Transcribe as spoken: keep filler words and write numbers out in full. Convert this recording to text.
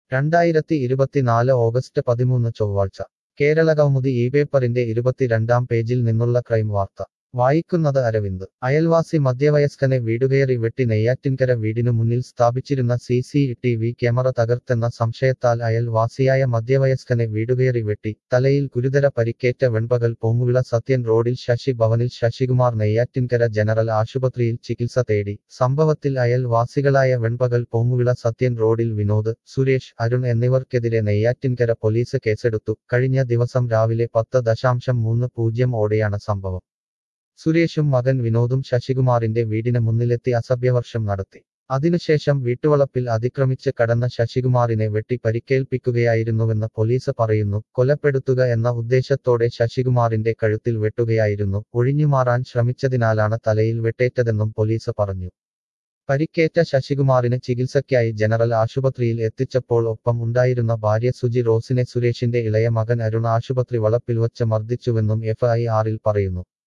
രണ്ടായിരത്തി ഇരുപത്തിനാല് ഓഗസ്റ്റ് പതിമൂന്ന് ചൊവ്വാഴ്ച കേരളകൗമുദി ഈ പേപ്പറിന്റെ ഇരുപത്തിരണ്ടാം പേജിൽ നിന്നുള്ള ക്രൈം വാർത്ത വായിക്കുന്നത് അരവിന്ദ്. അയൽവാസി മധ്യവയസ്കനെ വീടുകയറി വെട്ടി നെയ്യാറ്റിൻകര വീടിനു മുന്നിൽ സ്ഥാപിച്ചിരുന്ന C C T V camera തകർത്തെന്ന സംശയത്താൽ അയൽവാസിയായ മധ്യവയസ്കനെ വീടുകയറി വെട്ടി തലയിൽ ഗുരുതര പരിക്കേറ്റ വെൺപകൽ പൊങ്ങുവിള സത്യൻ റോഡിൽ ശശി ഭവനിൽ ശശികുമാർ നെയ്യാറ്റിൻകര ജനറൽ ആശുപത്രിയിൽ ചികിത്സ തേടി. സംഭവത്തിൽ അയൽവാസികളായ വെൺപകൽ പൊങ്ങുവിള സത്യൻ റോഡിൽ വിനോദ്, സുരേഷ്, അരുൺ എന്നിവർക്കെതിരെ നെയ്യാറ്റിൻകര പോലീസ് കേസെടുത്തു. കഴിഞ്ഞ ദിവസം രാവിലെ പത്ത് ദശാംശം മൂന്ന് പൂജ്യം ഓടെയാണ് സംഭവം. സുരേഷും മകൻ വിനോദും ശശികുമാറിന്റെ വീടിന് മുന്നിലെത്തി അസഭ്യവർഷം നടത്തി. അതിനുശേഷം വീട്ടുവളപ്പിൽ അതിക്രമിച്ച് കടന്ന ശശികുമാറിനെ വെട്ടി പരിക്കേൽപ്പിക്കുകയായിരുന്നുവെന്ന് പോലീസ് പറയുന്നു. കൊലപ്പെടുത്തുക എന്ന ഉദ്ദേശത്തോടെ ശശികുമാറിന്റെ കഴുത്തിൽ വെട്ടുകയായിരുന്നു. ഒഴിഞ്ഞുമാറാൻ ശ്രമിച്ചതിനാലാണ് തലയിൽ വെട്ടേറ്റതെന്നും പോലീസ് പറഞ്ഞു. പരിക്കേറ്റ ശശികുമാറിന് ചികിത്സയ്ക്കായി ജനറൽ ആശുപത്രിയിൽ എത്തിച്ചപ്പോൾ ഒപ്പം ഉണ്ടായിരുന്ന ഭാര്യ സുജി റോസിനെ സുരേഷിന്റെ ഇളയ മകൻ അരുൺ ആശുപത്രി വളപ്പിൽ വച്ച് മർദ്ദിച്ചുവെന്നും എഫ് ഐ ആറിൽ പറയുന്നു.